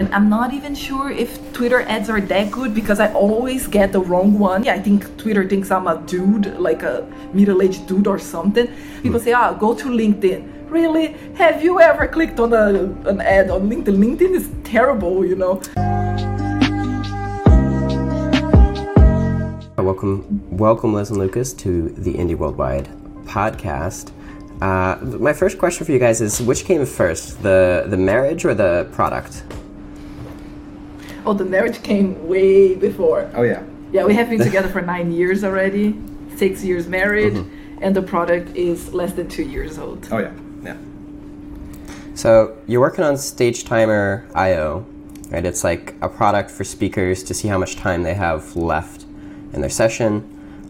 and I'm not even sure if Twitter ads are that good because I always get the wrong one. Yeah, I think Twitter thinks I'm a dude, like a middle-aged dude or something. People say, go to LinkedIn. Really? Have you ever clicked on an ad on LinkedIn? LinkedIn is terrible, you know. Welcome, Liz and Lucas, to the Indie Worldwide podcast. My first question for you guys is, which came first, the marriage or the product? Oh, the marriage came way before. Oh, yeah. Yeah, we have been together for 9 years already, 6 years married, and the product is less than 2 years old. Oh, yeah. Yeah. So you're working on StageTimer.io, right? It's like a product for speakers to see how much time they have left in their session.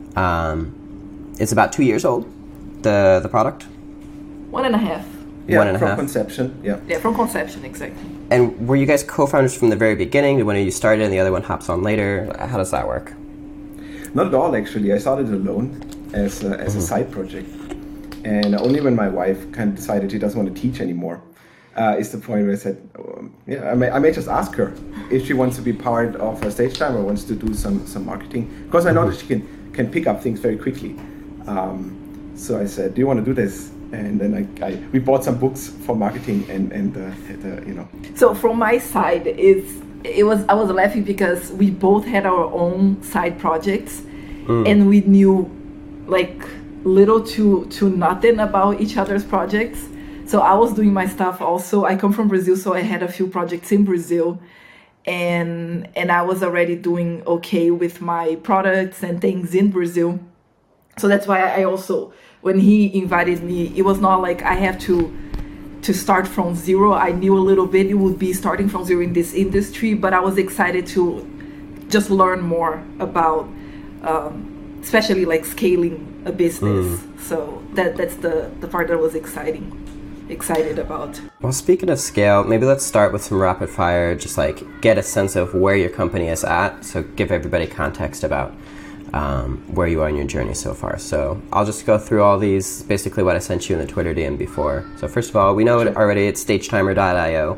It's about 2 years old, the product? 1.5. Yeah, from conception, yeah. Yeah, from conception, exactly. And were you guys co-founders from the very beginning? Did one of you started and the other one hops on later? How does that work? Not at all, actually. I started alone as a side project. And only when my wife kind of decided she doesn't want to teach anymore is the point where I said, I may just ask her if she wants to be part of a StageTimer or wants to do some marketing. Because I know that she can pick up things very quickly. So I said, do you want to do this? And then we bought some books for marketing and So from my side, I was laughing because we both had our own side projects, and we knew like little to nothing about each other's projects. So I was doing my stuff also. I come from Brazil, so I had a few projects in Brazil, and I was already doing okay with my products and things in Brazil. So that's why I also, when he invited me, it was not like I have to start from zero. I knew a little bit it would be starting from zero in this industry, but I was excited to just learn more about, especially like scaling a business. So that's the part that was excited about. Well, speaking of scale, maybe let's start with some rapid fire, just like get a sense of where your company is at. So give everybody context about where you are in your journey so far. So I'll just go through all these, basically what I sent you in the Twitter DM before. So first of all, we know it already, it's StageTimer.io.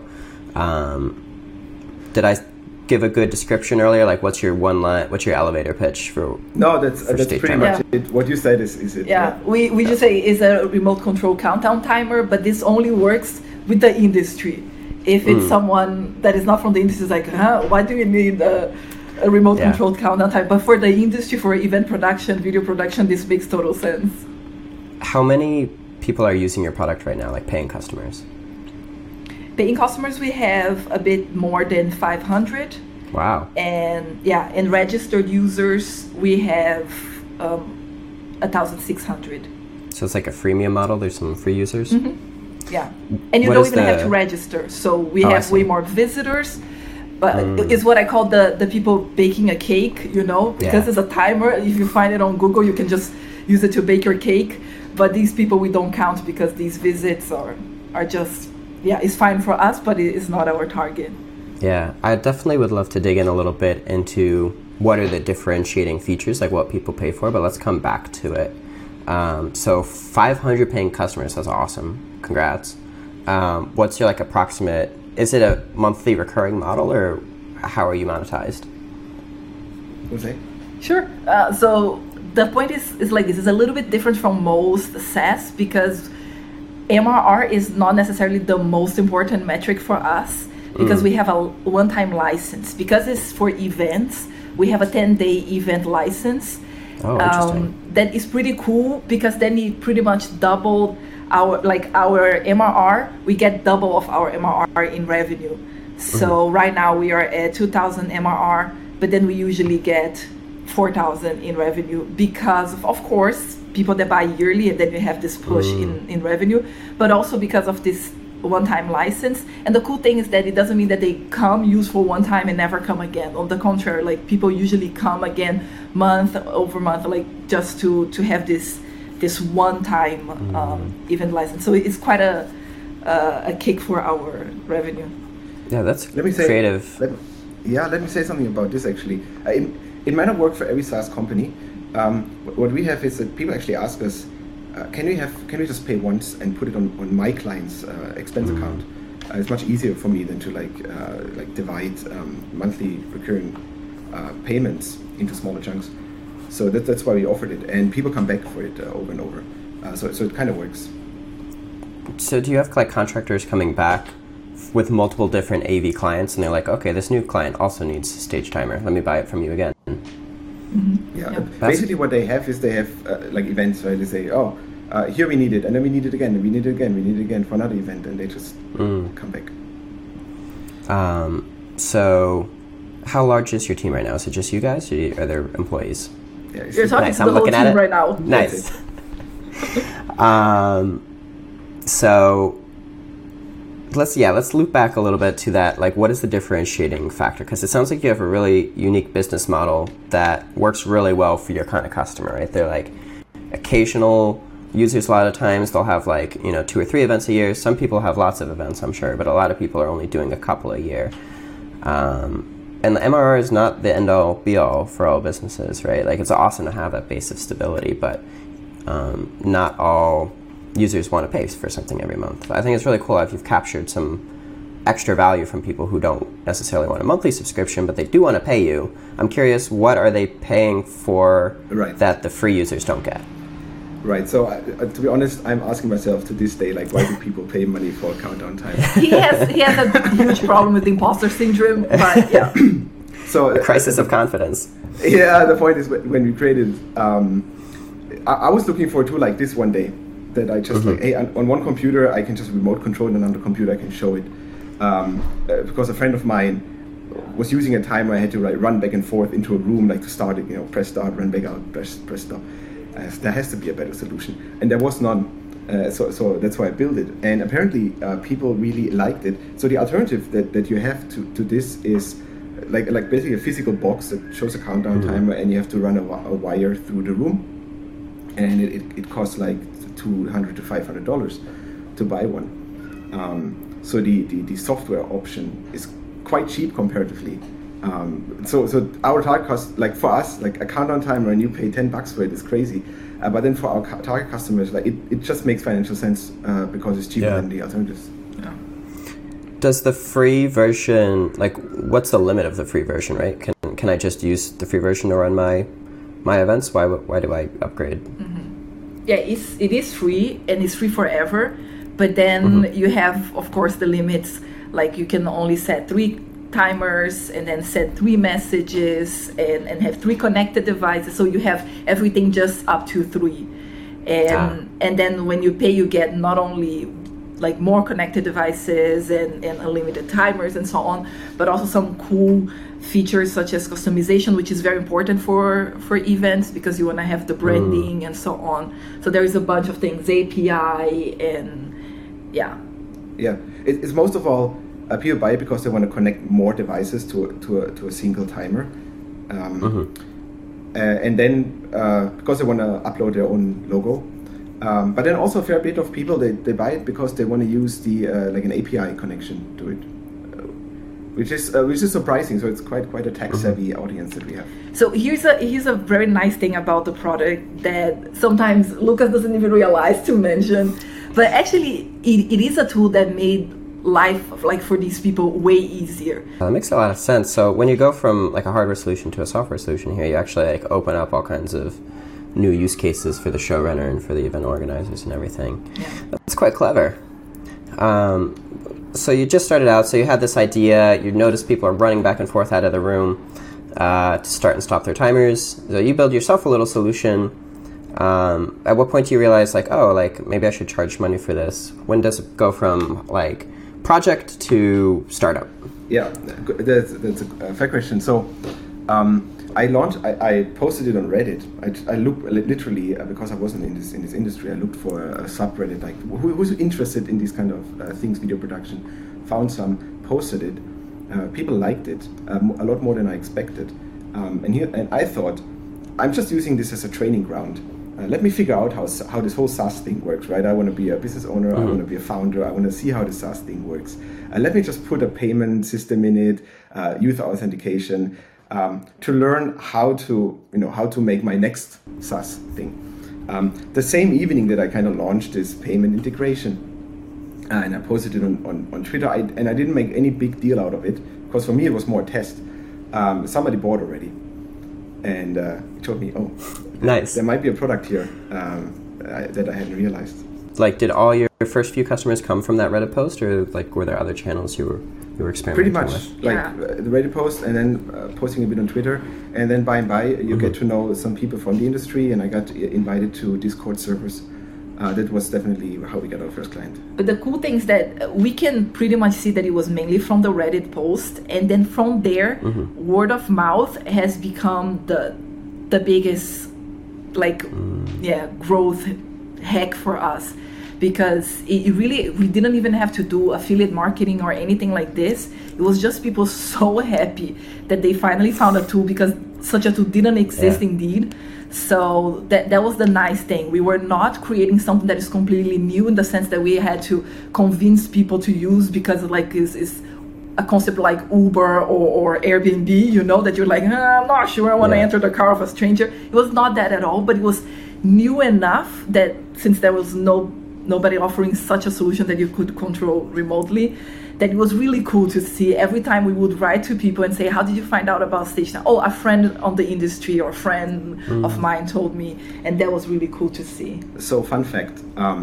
Did I give a good description earlier? Like what's your elevator pitch for? No, that's pretty much it. What you said is it. Yeah, we just say it's a remote control countdown timer, but this only works with the industry. If it's someone that is not from the industry, it's like, why do you need a remote controlled countdown time? But for the industry, for event production, video production, this makes total sense. How many people are using your product right now, like paying customers? Paying customers, we have a bit more than 500. Wow. And registered users, we have 1,600. So it's like a freemium model. There's some free users. Yeah, and you don't even have to register. So we have way more visitors. But it's what I call the people baking a cake, you know, because it's a timer. If you find it on Google, you can just use it to bake your cake. But these people we don't count because these visits are just, it's fine for us, but it is not our target. Yeah, I definitely would love to dig in a little bit into what are the differentiating features, like what people pay for, but let's come back to it. So 500 paying customers, that's awesome. Congrats. What's your like approximate, is it a monthly recurring model or how are you monetized? Okay. Sure. So the point is like this, is a little bit different from most SaaS because MRR is not necessarily the most important metric for us because we have a one-time license. Because it's for events, we have a 10-day event license. Oh, interesting. That is pretty cool because then it pretty much doubled our MRR. We get double of our MRR in revenue. So right now we are at 2,000 MRR, but then we usually get 4,000 in revenue because of course, people that buy yearly and then you have this push in revenue, but also because of this one-time license. And the cool thing is that it doesn't mean that they come, use for one time and never come again. On the contrary, like people usually come again month over month, like just to have this one-time event license. So it's quite a kick for our revenue. Yeah, that's creative. Let me say something about this actually. It might not work for every SaaS company. What we have is that people actually ask us, can we just pay once and put it on my client's expense account? it's much easier for me than to like divide monthly recurring payments into smaller chunks. So that's why we offered it, and people come back for it over and over. So it kind of works. So do you have like contractors coming back with multiple different AV clients, and they're like, okay, this new client also needs a Stage Timer. Let me buy it from you again. Mm-hmm. Yeah. Basically, what they have is they have like events, right? They say, oh, here we need it, and then we need it again, and we need it again, we need it again for another event, and they just come back. So how large is your team right now? Is it just you guys, or are there employees? Yeah, you're talking nice. to the whole team right now. Nice. So let's loop back a little bit to that. Like, what is the differentiating factor? Because it sounds like you have a really unique business model that works really well for your kind of customer, right? They're like occasional users. A lot of times they'll have like 2 or 3 events a year. Some people have lots of events, I'm sure, but a lot of people are only doing a couple a year. And the MRR is not the end-all, be-all for all businesses, right? Like, it's awesome to have that base of stability, but not all users want to pay for something every month. I think it's really cool if you've captured some extra value from people who don't necessarily want a monthly subscription, but they do want to pay you. I'm curious, what are they paying for that the free users don't get? Right. So to be honest, I'm asking myself to this day, like, why do people pay money for countdown time? He has a huge problem with imposter syndrome, but yeah. So a crisis of confidence. Yeah. The point is, when we created, I was looking for a tool like this one day that I just like, hey, on one computer I can just remote control, and on another computer I can show it. Because a friend of mine was using a timer, I had to run back and forth into a room, like to start it, press start, run back out, press stop. There has to be a better solution, and there was none. So that's why I built it, and apparently people really liked it. So the alternative that you have to this is like basically a physical box that shows a countdown timer, and you have to run a wire through the room, and it costs like $200 to $500 to buy one. So the software option is quite cheap comparatively. So our target cost, like for us, like a countdown timer, and you pay $10 for it is crazy. But then for our target customers, like it just makes financial sense because it's cheaper than the alternatives. Yeah. Does the free version, like, what's the limit of the free version, right? Can I just use the free version to run my events? Why do I upgrade? Mm-hmm. Yeah, it is free, and it's free forever. But then you have, of course, the limits. Like, you can only set 3 timers and then send 3 messages and have 3 connected devices. So you have everything just up to 3. And then when you pay, you get not only like more connected devices and unlimited timers and so on, but also some cool features such as customization, which is very important for events because you want to have the branding and so on. So there is a bunch of things, API and yeah. It's most of all people buy it because they want to connect more devices to a single timer, and then because they want to upload their own logo. But then also a fair bit of people they buy it because they want to use the like an API connection to it, which is surprising. So it's quite a tech savvy audience that we have. So here's a very nice thing about the product that sometimes Lucas doesn't even realize to mention, but actually it is a tool that made life, like, for these people way easier. That makes a lot of sense. So when you go from like a hardware solution to a software solution here, you actually like open up all kinds of new use cases for the showrunner and for the event organizers and everything. Yeah. That's quite clever. So you just started out, so you had this idea, you noticed people are running back and forth out of the room to start and stop their timers. So you build yourself a little solution. At what point do you realize, like, oh, like, maybe I should charge money for this? When does it go from like project to startup? Yeah, that's a fair question. So I posted it on Reddit. I looked literally because I wasn't in this industry. I looked for a subreddit, like who's interested in these kind of things, video production. Found some, posted it. People liked it a lot more than I expected. And I thought, I'm just using this as a training ground. Let me figure out how this whole SaaS thing works, right? I want to be a business owner. I want to be a founder. I want to see how the SaaS thing works. Let me just put a payment system in it, user authentication, to learn how to make my next SaaS thing. The same evening that I kind of launched this payment integration. and I posted it on Twitter. And I didn't make any big deal out of it, because for me it was more a test. Somebody bought already, and he told me, "Oh, nice. There might be a product here that I hadn't realized." Like, did all your first few customers come from that Reddit post, or like were there other channels you were experimenting with? Pretty much, like the Reddit post, and then posting a bit on Twitter, and then by and by you get to know some people from the industry, and I got invited to Discord servers. That was definitely how we got our first client. But the cool thing is that we can pretty much see that it was mainly from the Reddit post, and then from there, word of mouth has become the biggest growth hack for us, because we didn't even have to do affiliate marketing or anything like this. It was just people so happy that they finally found a tool, because such a tool didn't exist indeed. So that was the nice thing. We were not creating something that is completely new, in the sense that we had to convince people to use, because like is a concept like Uber or Airbnb, that you're like, I'm not sure I want to enter the car of a stranger. It was not that at all, but it was new enough that since there was nobody offering such a solution that you could control remotely, that it was really cool to see. Every time we would write to people and say, how did you find out about StageTime? Oh, a friend on the industry or a friend of mine told me, and that was really cool to see. So fun fact,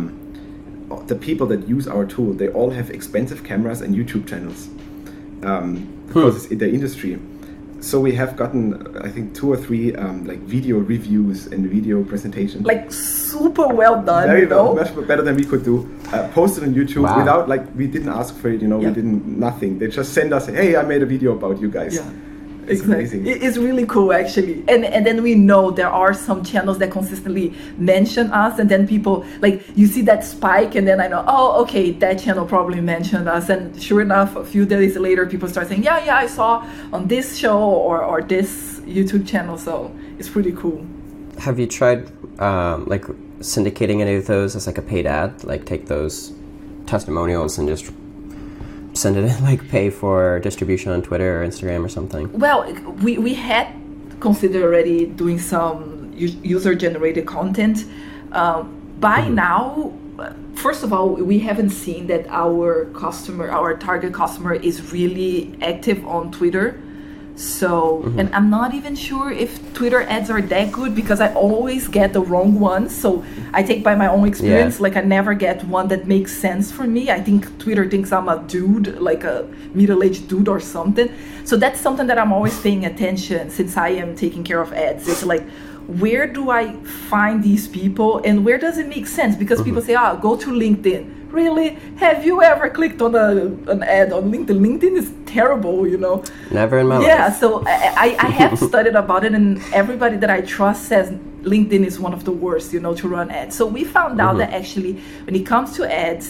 the people that use our tool, they all have expensive cameras and YouTube channels, because it's in the industry. So we have gotten, I think, 2 or 3 video reviews and video presentations. Like super well done. Very well, much better than we could do. Posted on YouTube without, we didn't ask for it, we didn't, nothing. They just send us, hey, I made a video about you guys. Yeah. It's amazing. It's really cool, actually. And then we know there are some channels that consistently mention us, and then people, you see that spike, and then I know, oh, okay, that channel probably mentioned us. And sure enough, a few days later, people start saying, yeah, I saw on this show or this YouTube channel. So it's pretty cool. Have you tried syndicating any of those as a paid ad? Like take those testimonials and just send it in, pay for distribution on Twitter or Instagram or something? Well, we had considered already doing some user-generated content. By now, first of all, we haven't seen that our target customer is really active on Twitter. So, and I'm not even sure if Twitter ads are that good, because I always get the wrong ones. So I take by my own experience, I never get one that makes sense for me. I think Twitter thinks I'm a dude, like a middle-aged dude or something. So that's something that I'm always paying attention, since I am taking care of ads. It's like, where do I find these people, and where does it make sense? Because people say, go to LinkedIn. Really? Have you ever clicked on an ad on LinkedIn? LinkedIn is terrible, Never in my life. Yeah, so I have studied about it, and everybody that I trust says LinkedIn is one of the worst, to run ads. So we found out that actually, when it comes to ads,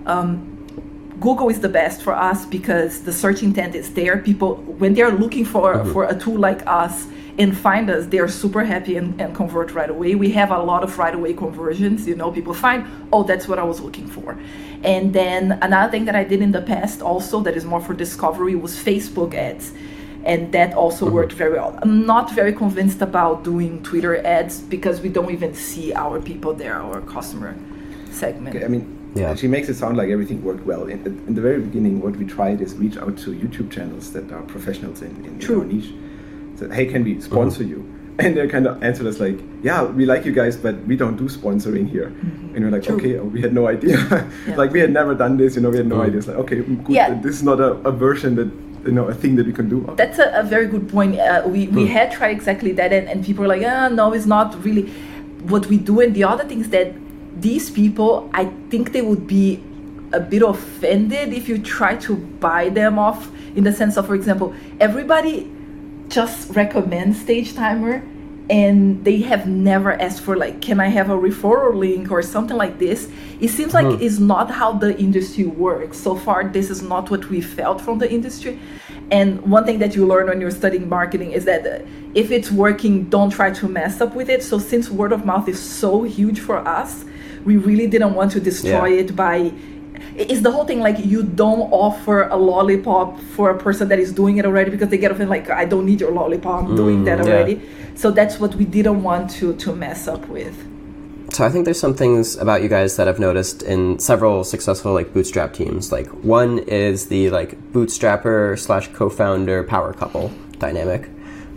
Google is the best for us, because the search intent is there. People, when they're looking for a tool like us and find us, they're super happy and convert right away. We have a lot of right away conversions. People find, oh, that's what I was looking for. And then another thing that I did in the past also that is more for discovery was Facebook ads. And that also worked very well. I'm not very convinced about doing Twitter ads, because we don't even see our people there, our customer segment. Okay, she makes it sound like everything worked well. In the very beginning, what we tried is reach out to YouTube channels that are professionals in our niche. Said, hey, can we sponsor you? And they kind of answered us like, yeah, we like you guys, but we don't do sponsoring here. And we're like, okay, we had no idea. We had never done this, we had no idea. It's like, okay, good, this is not a version that, a thing that we can do. That's a very good point. We had tried exactly that, and people were like, no, it's not really what we do. And the other thing is that these people, I think they would be a bit offended if you try to buy them off, in the sense of, for example, everybody just recommends StageTimer, and they have never asked for can I have a referral link or something like this. It seems like it's not how the industry works. So far, this is not what we felt from the industry. And one thing that you learn when you're studying marketing is that if it's working, don't try to mess up with it. So since word of mouth is so huge for us, we really didn't want to destroy it by... It's the whole thing, you don't offer a lollipop for a person that is doing it already, because they get offended, I don't need your lollipop, I'm doing that already. So that's what we didn't want to mess up with. So I think there's some things about you guys that I've noticed in several successful like bootstrap teams. Like one is the like bootstrapper / co-founder power couple dynamic.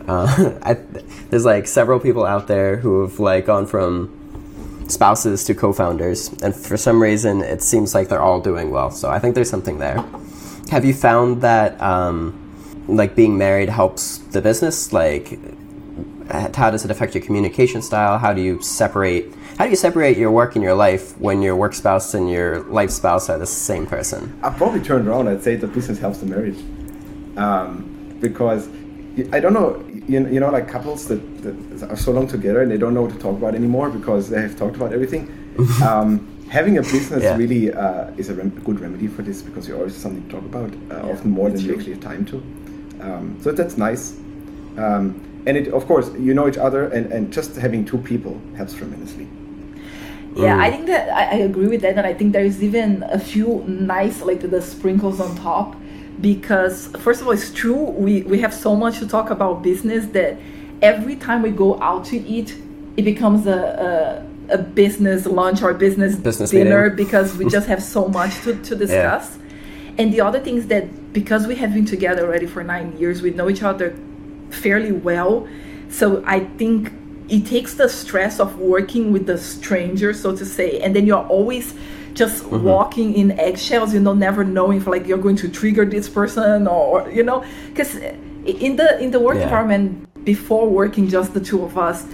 There's like several people out there who have like gone from spouses to co-founders, and for some reason it seems like they're all doing well. So I think there's something there. Have you found that like being married helps the business? Like, how does it affect your communication style? How do you separate your work and your life when your work spouse and your life spouse are the same person? I've probably turned around. I'd say the business helps the marriage, because I don't know, you know, like couples that are so long together and they don't know what to talk about anymore because they have talked about everything. Having a business really is a good remedy for this, because you always have something to talk about, often more than you actually have time to. So that's nice. And it, of course, you know each other, and just having two people helps tremendously. Yeah, I think that I agree with that, and I think there is even a few nice, like the sprinkles on top, because first of all, it's true, we have so much to talk about business that every time we go out to eat, it becomes a business lunch or business dinner meeting, because we just have so much to discuss. And the other thing is that because we have been together already for 9 years, we know each other fairly well. So I think it takes the stress of working with the stranger, so to say, and then you're always just walking in eggshells, you know, never knowing if like you're going to trigger this person or you know, because in the work environment before working just the two of us,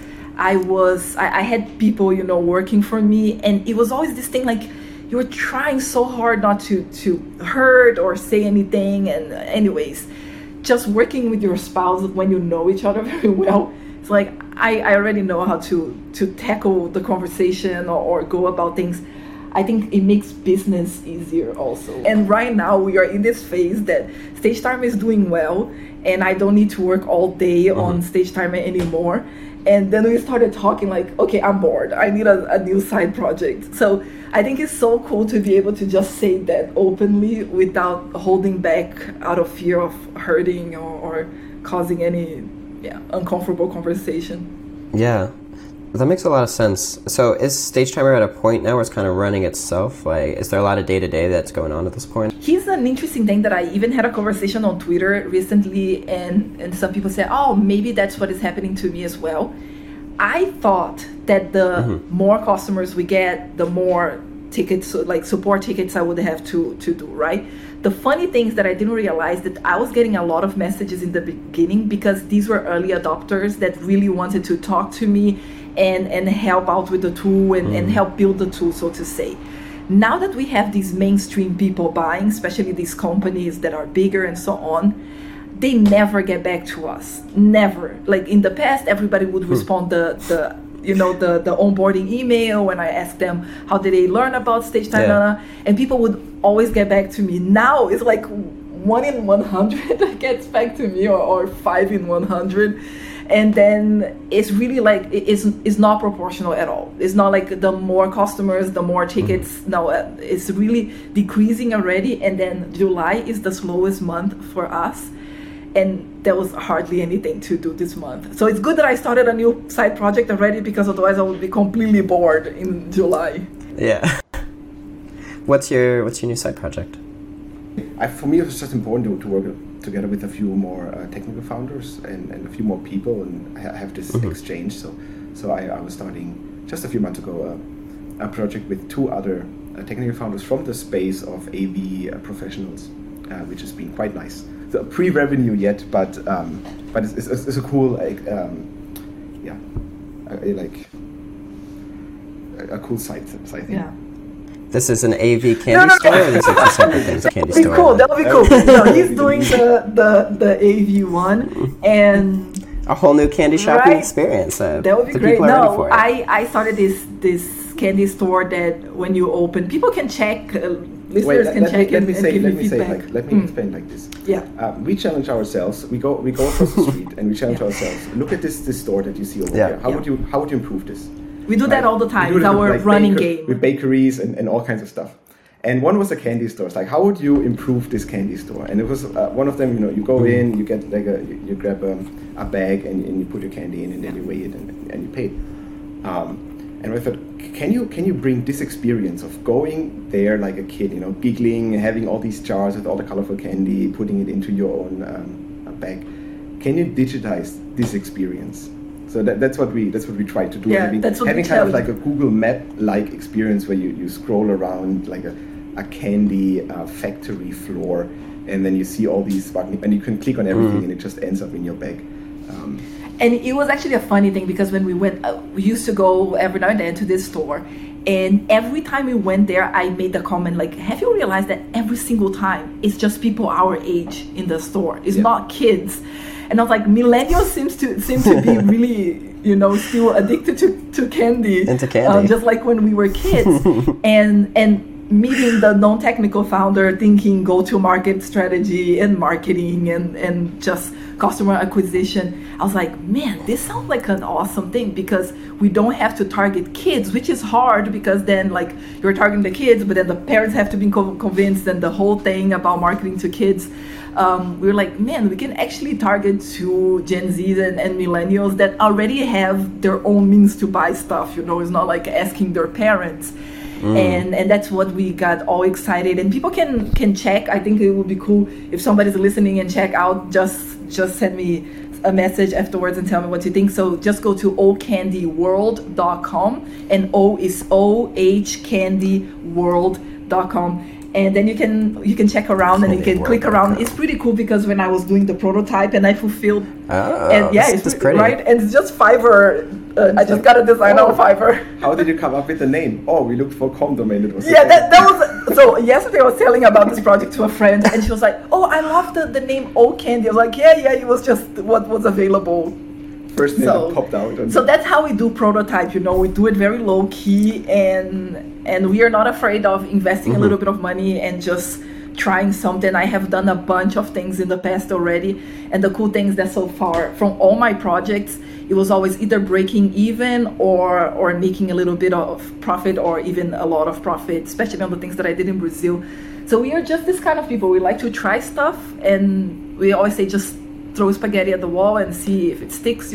I had people, you know, working for me, and it was always this thing like you were trying so hard not to hurt or say anything. And anyways, just working with your spouse when you know each other very well, it's like I already know how to tackle the conversation or go about things. I think it makes business easier also. And right now we are in this phase that StageTimer is doing well, and I don't need to work all day on StageTimer anymore. And then we started talking like, okay, I'm bored. I need a new side project. So I think it's so cool to be able to just say that openly without holding back out of fear of hurting or causing any uncomfortable conversation. Yeah, that makes a lot of sense. So is StageTimer at a point now where it's kind of running itself? Like, is there a lot of day-to-day that's going on at this point? Here's an interesting thing that I even had a conversation on Twitter recently, and some people said, oh, maybe that's what is happening to me as well. I thought that the more customers we get, the more tickets, like support tickets I would have to do, right? The funny thing is that I didn't realize that I was getting a lot of messages in the beginning because these were early adopters that really wanted to talk to me and help out with the tool and help build the tool, so to say. Now that we have these mainstream people buying, especially these companies that are bigger and so on, they never get back to us. Never. Like in the past, everybody would respond the onboarding email when I asked them how did they learn about StageTimer, and people would always get back to me. Now it's like 1 in 100 gets back to me, or 5 in 100. And then it's really like it's not proportional at all. It's not like the more customers, the more tickets. No, it's really decreasing already. And then July is the slowest month for us, and there was hardly anything to do this month. So it's good that I started a new side project already, because otherwise I would be completely bored in July. Yeah. What's your new side project? For me, it was just important to work together with a few more technical founders and a few more people, and have this exchange. So I was starting just a few months ago a project with 2 other technical founders from the space of AV professionals, which has been quite nice. So pre-revenue yet, but it's a cool a cool site thing. Yeah. This is an AV candy store, or these are 2 separate things? Candy store. Cool. That would be cool. No, he's doing the AV one, and a whole new candy shopping experience. That would be great. No, I started this candy store that when you open, people can check. Listeners can check and give me feedback. Let me explain like this. Yeah. We challenge ourselves. We go across the street and we challenge ourselves. Look at this store that you see over there. How would you improve this? We do that all the time. It's our running game. With bakeries and all kinds of stuff. And one was a candy store. It's like, how would you improve this candy store? And it was one of them, you go in, you get like you grab a bag and you put your candy in, and then you weigh it and you pay it. And I thought, can you bring this experience of going there like a kid, giggling, having all these jars with all the colorful candy, putting it into your own bag? Can you digitize this experience? So that's what we try to do. Yeah, having kind of like a Google Map-like experience where you scroll around like a candy factory floor, and then you see all these sparkling, and you can click on everything, and it just ends up in your bag. And it was actually a funny thing because when we went, we used to go every now and then to this store, and every time we went there, I made the comment like, "Have you realized that every single time it's just people our age in the store? It's not kids." And I was like, millennials seem to be really, still addicted to candy. Into candy. Just like when we were kids. and meeting the non-technical founder, thinking go-to-market strategy and marketing and just customer acquisition, I was like, man, this sounds like an awesome thing because we don't have to target kids, which is hard because then like you're targeting the kids, but then the parents have to be convinced, and the whole thing about marketing to kids. We were like, man, we can actually target to Gen Z and millennials that already have their own means to buy stuff. It's not like asking their parents. And that's what we got all excited. And people can check. I think it would be cool if somebody's listening and check out. Just send me a message afterwards and tell me what you think. So just go to ohcandyworld.com, and O is ohcandyworld.com. And then you can check around and you can click around. It's pretty cool because when I was doing the prototype and I fulfilled, it's pretty, right? And it's just Fiverr. I just got a design on Fiverr. How did you come up with the name? Oh, we looked for condom and it was. Yeah, that was. So yesterday I was telling about this project to a friend, and she was like, "Oh, I love the name O Candy." I was like, "Yeah, it was just what was available." First name that popped out. So that's how we do prototype. We do it very low key, and we are not afraid of investing a little bit of money and just trying something. I have done a bunch of things in the past already, and the cool thing is that so far from all my projects, it was always either breaking even or making a little bit of profit or even a lot of profit, especially on the things that I did in Brazil. So we are just this kind of people. We like to try stuff, and we always say just throw spaghetti at the wall and see if it sticks,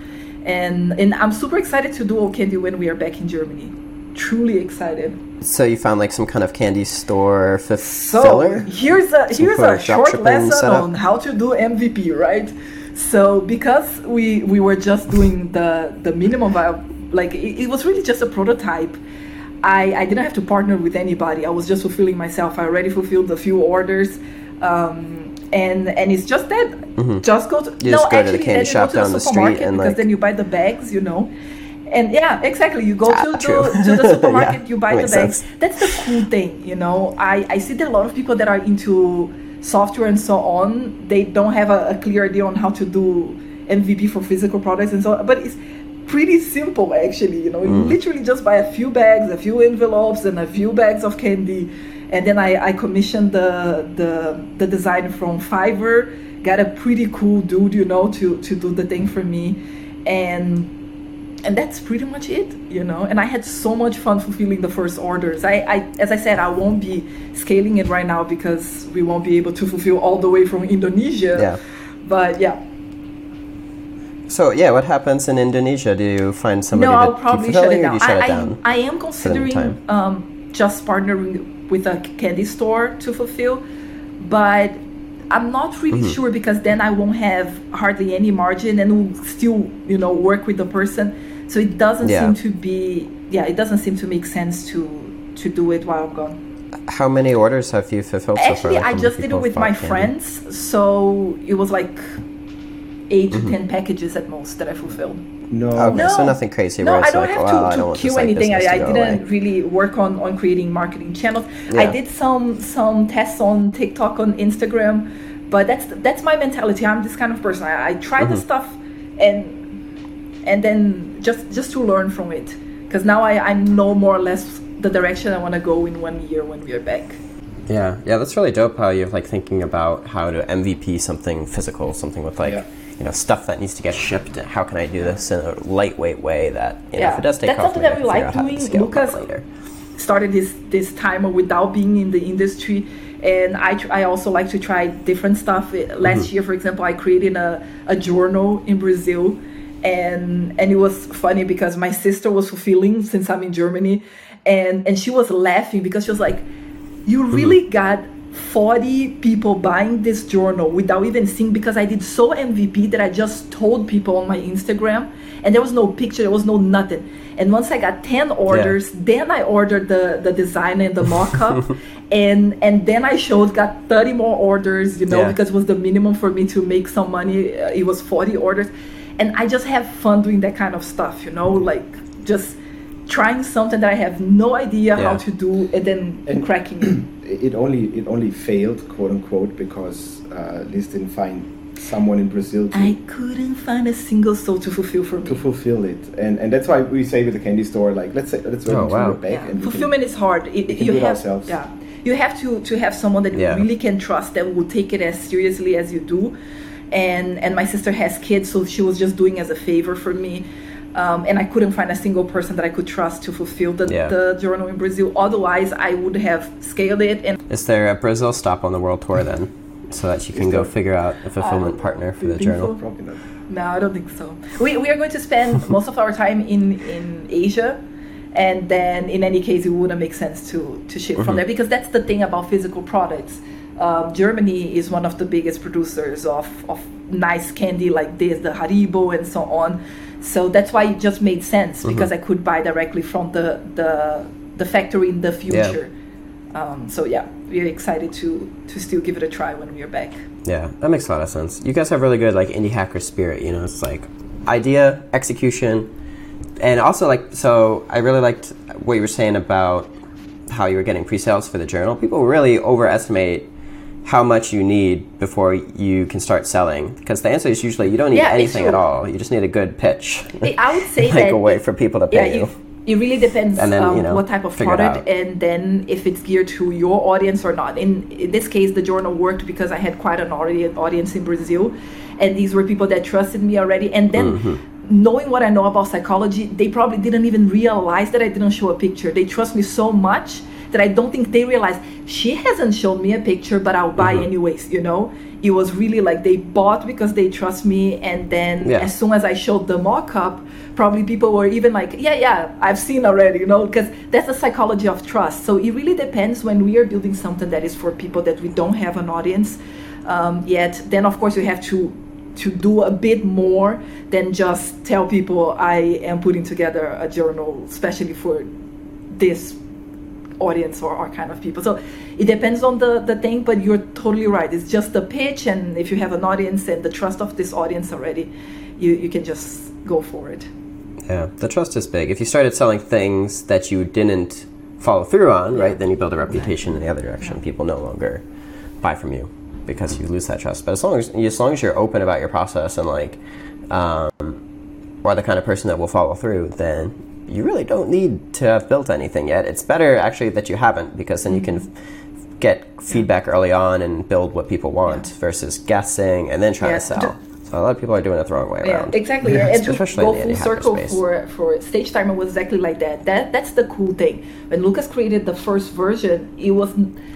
And I'm super excited to do O Candy when we are back in Germany. Truly excited. So you found like some kind of candy store fulfiller? So here's a short lesson on how to do MVP, right? So because we were just doing the minimum viable, like it was really just a prototype. I didn't have to partner with anybody. I was just fulfilling myself. I already fulfilled a few orders. And it's just that. Just go to to the candy shop down the street and because then you buy the bags, And yeah, exactly. You go to the supermarket, you buy the bags. That's the cool thing, I see that a lot of people that are into software and so on, they don't have a clear idea on how to do MVP for physical products and so on. But it's pretty simple actually, literally just buy a few bags, a few envelopes, and a few bags of candy. And then I commissioned the design from Fiverr, got a pretty cool dude, to do the thing for me. And that's pretty much it, And I had so much fun fulfilling the first orders. As I said, I won't be scaling it right now because we won't be able to fulfill all the way from Indonesia. Yeah. But yeah. So yeah, what happens in Indonesia? Do you find somebody I'll probably shut it down. I am considering just partnering with a candy store to fulfill, but I'm not really sure because then I won't have hardly any margin and will still, work with the person. So it doesn't seem to be, it doesn't seem to make sense to do it while I'm gone. How many orders have you fulfilled so far? Actually, I just did it with my friends, so it was like 8 to 10 packages at most that I fulfilled. No. Okay, so nothing crazy. No, where I don't like, have to kill anything. I didn't really work on creating marketing channels. Yeah. I did some tests on TikTok, on Instagram, but that's my mentality. I'm this kind of person. I try the stuff and then just to learn from it. Because now I know more or less the direction I want to go in 1 year when we are back. Yeah, that's really dope how you're like thinking about how to MVP something physical, something with like stuff that needs to get shipped. How can I do this in a lightweight way that if it does take off, that's something that we like doing. Lucas started this timer without being in the industry, and I also like to try different stuff. Last year, for example, I created a journal in Brazil, and it was funny because my sister was fulfilling since I'm in Germany, and she was laughing because she was like, you really got 40 people buying this journal without even seeing, because I did so MVP that I just told people on my Instagram, and there was no picture, there was no nothing. And once I got 10 orders, then I ordered the design and the mock-up, and then I got 30 more orders, you know, because it was the minimum for me to make some money. It was 40 orders. And I just have fun doing that kind of stuff, you know, like just trying something that I have no idea how to do, and then cracking it. It only failed, quote unquote, because Liz didn't find someone in Brazil I couldn't find a single soul to fulfill for me. To fulfill it, and that's why we say with the candy store, like let's work into back. And fulfillment is hard. You have ourselves. Yeah, you have to have someone that you really can trust, that will take it as seriously as you do. And my sister has kids, so she was just doing as a favor for me. And I couldn't find a single person that I could trust to fulfill the journal in Brazil. Otherwise, I would have scaled it. And is there a Brazil stop on the world tour then, so that you can go figure out a fulfillment partner for the journal? So? Probably not. No, I don't think so. We are going to spend most of our time in Asia, and then in any case, it wouldn't make sense to ship from there, because that's the thing about physical products. Germany is one of the biggest producers of nice candy like this, the Haribo and so on. So that's why it just made sense, because I could buy directly from the factory in the future. So we're excited to still give it a try when we're back. Yeah, that makes a lot of sense. You guys have really good like indie hacker spirit, you know, it's like idea, execution, and also like, so I really liked what you were saying about how you were getting pre-sales for the journal. People really overestimate how much you need before you can start selling, because the answer is usually you don't need anything at all. You just need a good pitch. I would say like that a way for people to pay you. It really depends and then, you know, what type of product, and then if it's geared to your audience or not. In this case, the journal worked because I had quite an audience in Brazil, and these were people that trusted me already. And then knowing what I know about psychology, they probably didn't even realize that I didn't show a picture. They trust me so much that I don't think they realized, she hasn't shown me a picture, but I'll buy anyways, you know? It was really like they bought because they trust me, and then as soon as I showed the mock-up, probably people were even like, yeah, I've seen already, you know? Because that's the psychology of trust. So it really depends. When we are building something that is for people that we don't have an audience yet, then of course you have to do a bit more than just tell people I am putting together a journal especially for this audience or our kind of people. So it depends on the thing, but you're totally right. It's just the pitch, and if you have an audience and the trust of this audience already, you can just go for it. Yeah, the trust is big. If you started selling things that you didn't follow through on, right, then you build a reputation in the other direction. People no longer buy from you because you lose that trust. But as long as you're open about your process and like are the kind of person that will follow through, then you really don't need to have built anything yet. It's better actually that you haven't, because then you can get feedback early on and build what people want versus guessing and then trying to sell. So a lot of people are doing it the wrong way around. Yeah, exactly. Yeah. And especially go in the full circle space. for Stage Timer was exactly like that. That's the cool thing. When Lucas created the first version, it was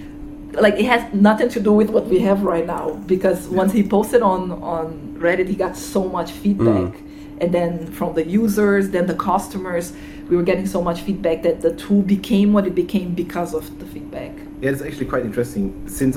like it has nothing to do with what we have right now, because once he posted on Reddit, he got so much feedback. And then from the users, then the customers, we were getting so much feedback that the tool became what it became because of the feedback. Yeah, it's actually quite interesting. Since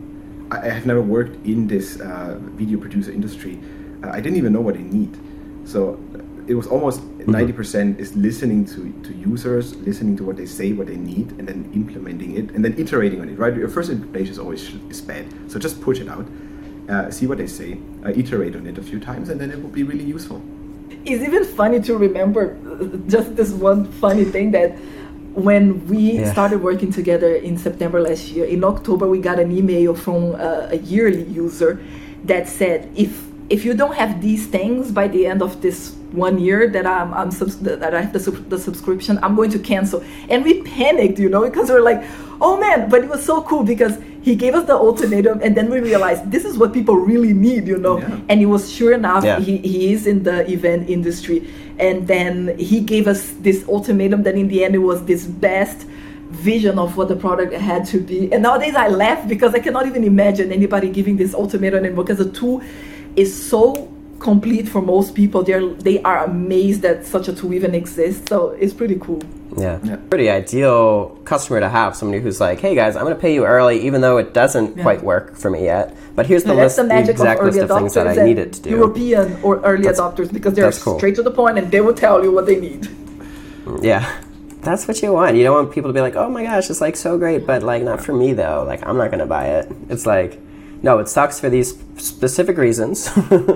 I have never worked in this video producer industry, I didn't even know what they need. So it was almost 90% is listening to users, listening to what they say, what they need, and then implementing it, and then iterating on it, right? Your first implementation is always bad. So just push it out, see what they say, iterate on it a few times, and then it will be really useful. It's even funny to remember just this one funny thing, that when we started working together in September last year, in October we got an email from a yearly user that said, if you don't have these things by the end of this 1 year that that I have the subscription, I'm going to cancel. And we panicked, you know, because we're like, oh man. But it was so cool because he gave us the ultimatum, and then we realized this is what people really need, you know. And it was sure enough, he is in the event industry, and then he gave us this ultimatum that in the end it was this best vision of what the product had to be. And nowadays I laugh because I cannot even imagine anybody giving this ultimatum anymore, because the tool is so complete for most people. They are amazed that such a tool even exists. So it's pretty cool. Yeah. Pretty ideal customer to have, somebody who's like, hey guys, I'm going to pay you early even though it doesn't quite work for me yet. But here's the list, the exact list of things that I needed to do. European or early adopters, because they're straight to the point and they will tell you what they need. Yeah. That's what you want. You don't want people to be like, oh my gosh, it's like so great, but like not for me though. Like I'm not going to buy it. It's like, no, it sucks for these specific reasons.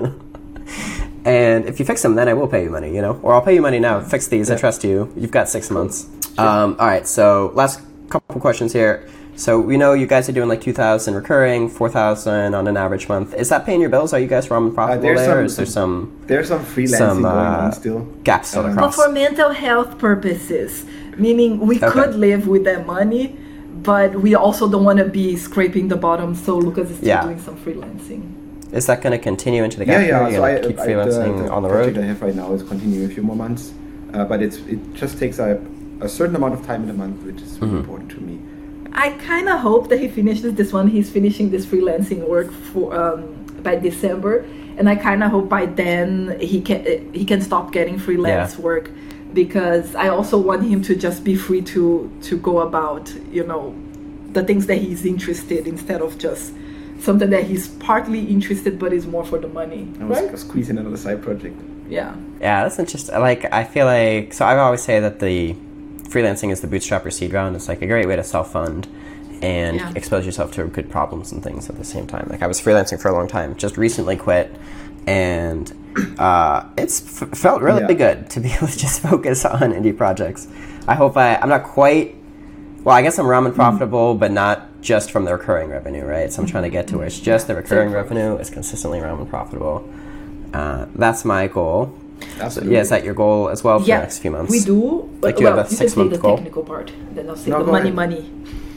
And if you fix them, then I will pay you money, or I'll pay you money now. Fix these. I trust you. You've got 6 months. All right. So last couple questions here. So we know you guys are doing like 2,000 recurring, 4,000 on an average month. Is that paying your bills? Are you guys ramen profitable there? Or is there some? There's some freelancing going on still. Gaps still across. But for mental health purposes, meaning we could live with that money, but we also don't want to be scraping the bottom. So Lucas is still doing some freelancing. Is that going to continue into the gap year? So I keep freelancing on the road? The project I have right now is continuing a few more months, but it just takes a certain amount of time in a month, which is really important to me. I kind of hope that he finishes this one. He's finishing this freelancing work for by December, and I kind of hope by then he can stop getting freelance work, because I also want him to just be free to go about the things that he's interested, instead of just something that he's partly interested but is more for the money. I was squeezing another side project. Yeah, that's interesting. I feel like, so I always say that the freelancing is the bootstrapper seed round. It's like a great way to self-fund and expose yourself to good problems and things at the same time. Like I was freelancing for a long time, just recently quit, and it's felt really good to be able to just focus on indie projects. I hope I'm not quite, well, I guess I'm ramen profitable, but not just from the recurring revenue, right? So I'm trying to get to where it's just the recurring revenue is consistently ramen profitable. That's my goal. Absolutely. So, is that your goal as well for the next few months? We do. Like, do you have a 6 month goal? The technical part, then I'll say the money.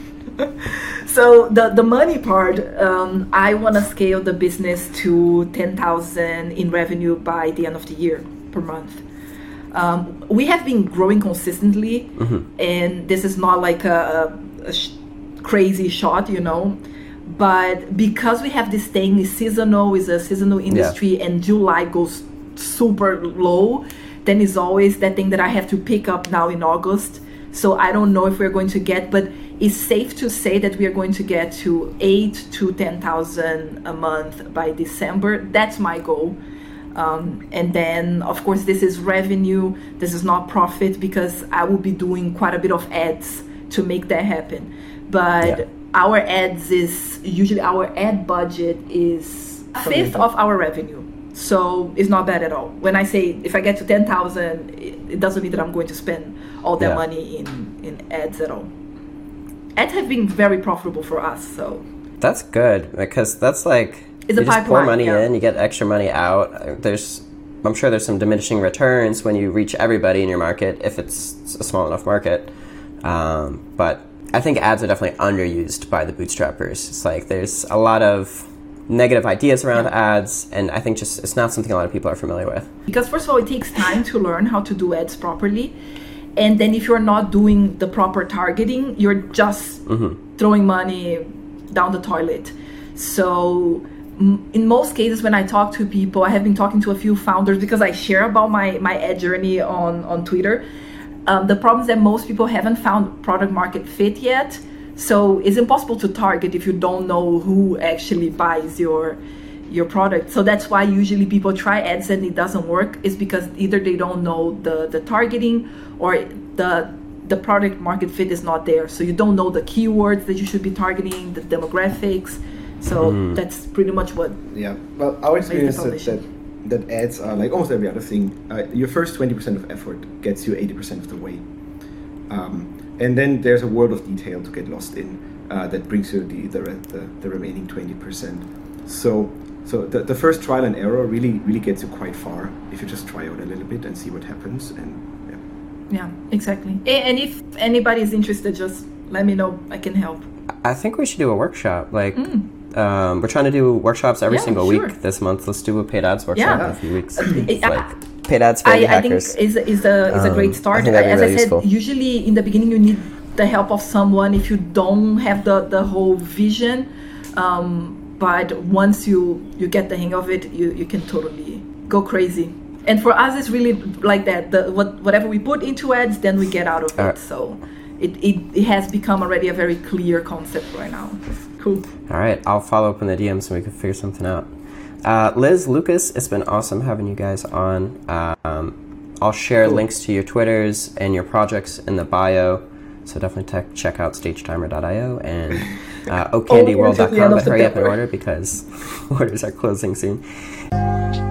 So the money part, I want to scale the business to 10,000 in revenue by the end of the year per month. We have been growing consistently, and this is not like a crazy shot, but because we have this thing, is a seasonal industry, and July goes super low, then it's always that thing that I have to pick up now in August. So I don't know if we're going to get, but it's safe to say that we are going to get to 8,000 to 10,000 a month by December. That's my goal. And then, of course, this is revenue. This is not profit, because I will be doing quite a bit of ads to make that happen. But our ads is usually, our ad budget is a fifth of our revenue. So it's not bad at all. When I say if I get to 10,000, it doesn't mean that I'm going to spend all that money in ads at all. Ads have been very profitable for us, so that's good, because that's like, it's you just pour money in, you get extra money out. I'm sure there's some diminishing returns when you reach everybody in your market, if it's a small enough market. But I think ads are definitely underused by the bootstrappers. It's like there's a lot of negative ideas around ads, and I think just it's not something a lot of people are familiar with. Because first of all, it takes time to learn how to do ads properly, and then if you're not doing the proper targeting, you're just throwing money down the toilet. So in most cases, when I talk to people, I have been talking to a few founders, because I share about my ad journey on Twitter. The problem is that most people haven't found product market fit yet. So it's impossible to target if you don't know who actually buys your product. So that's why usually people try ads and it doesn't work. It's because either they don't know the targeting, or the product market fit is not there. So you don't know the keywords that you should be targeting, the demographics. So that's pretty much what. Yeah. Well, our experience is that ads are like almost every other thing. Your first 20% of effort gets you 80% of the way. And then there's a world of detail to get lost in that brings you the remaining 20%. So the first trial and error really gets you quite far if you just try out a little bit and see what happens. And yeah, exactly. And if anybody is interested, just let me know. I can help. I think we should do a workshop. Like we're trying to do workshops every single week this month. Let's do a paid ads workshop in a few weeks. Paid ads for hackers. I think is a great start. As I said, usually in the beginning you need the help of someone if you don't have the whole vision. But once you get the hang of it, you can totally go crazy. And for us, it's really like that. Whatever we put into ads, then we get out of it. So it has become already a very clear concept right now. Cool. All right, I'll follow up in the DMs so we can figure something out. Liz, Lucas, it's been awesome having you guys on. I'll share links to your Twitters and your projects in the bio. So definitely check out stagetimer.io and oakcandyworld.com. But hurry up and order because orders are closing soon.